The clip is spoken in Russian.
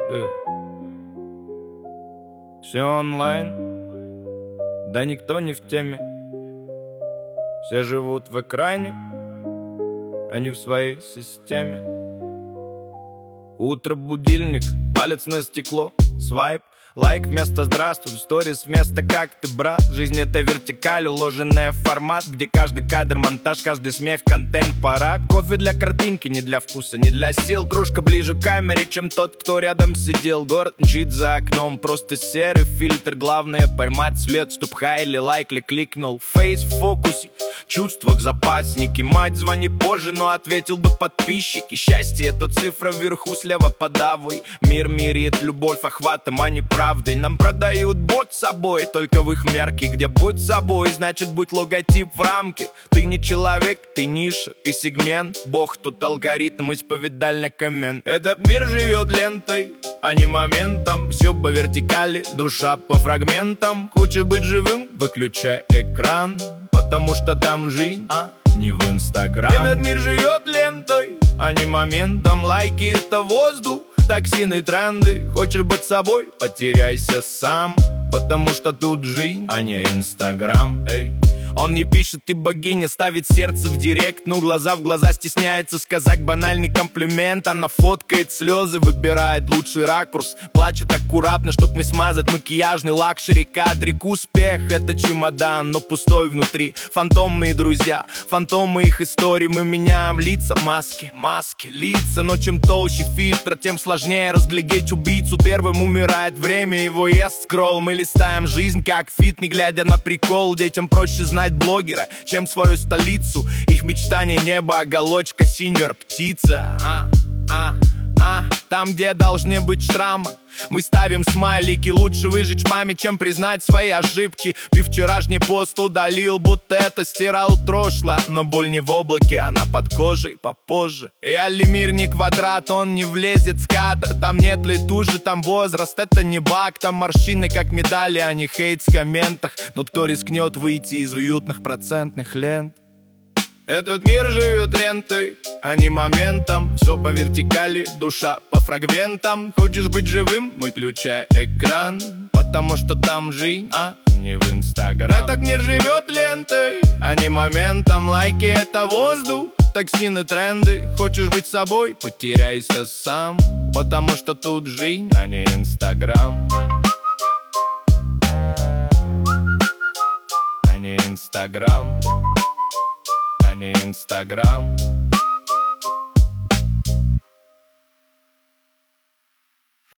Все онлайн, да никто не в теме. Все живут в экране, а не в своей системе. Утро, будильник, палец на стекло, свайп, лайк вместо здравствуй, сторис вместо как ты, брат. Жизнь это вертикаль, уложенная в формат, где каждый кадр монтаж, каждый смех контент парад. Кофе для картинки, не для вкуса, не для сил. Кружка ближе к камере, чем тот, кто рядом сидел. Город мчит за окном, просто серый фильтр. Главное поймать свет, чтоб хайли, лайкли, кликнул. Фейс в фокусе, чувства в запаснике. Мать, звони позже, но ответил бы подписчики. Счастье это цифра вверху, слева подавай. Мир меряет любовь охватом, а не правдой. Нам продают будь собой, только в их мерке. Где будь собой, значит будь логотип в рамке. Ты не человек, ты ниша и сегмент. Бог тут алгоритм, исповедальный коммент. Этот мир живет лентой, а не моментом. Все по вертикали, душа по фрагментам. Хочешь быть живым? Выключай экран, потому что там жизнь, а не в Инстаграм. Этот мир живет лентой, а не моментом. Лайки это воздух, токсины, тренды. Хочешь быть собой? Потеряйся сам, потому что тут жизнь, а не Инстаграм. Он не пишет, ты богиня, ставит сердце в директ, но глаза в глаза стесняется сказать банальный комплимент. Она фоткает слезы, выбирает лучший ракурс, плачет аккуратно, чтоб не смазать макияжный лакшери кадрик. Успех это чемодан, но пустой внутри. Фантомные друзья, фантомы их историй. Мы меняем лица, маски, лица. Но чем толще фильтр, тем сложнее разглядеть убийцу. Первым умирает время, его ест скролл. Мы листаем жизнь как фит, не глядя на прикол. Детям проще знать блогера, чем свою столицу. Их мечтание небо, оголочка, синьор, птица. Там, где должны быть шрамы, мы ставим смайлики. Лучше выжечь маме, чем признать свои ошибки. Ты вчерашний пост удалил, будто это стирал прошлое. Но боль не в облаке, она под кожей попозже. Реальный мир не квадрат, он не влезет в кадр. Там нет летужи, там возраст, это не баг. Там морщины как медали, а не хейт в комментах. Но кто рискнет выйти из уютных процентных лент? Этот мир живет лентой, а не моментом. Все по вертикали, душа по фрагментам. Хочешь быть живым? Выключай экран, потому что там жизнь, а не в Инстаграм. Этот мир живет лентой, а не моментом. Лайки это воздух, токсины, тренды. Хочешь быть собой? Потеряйся сам, потому что тут жизнь, а не Инстаграм. А не Инстаграм. Не Инстаграм.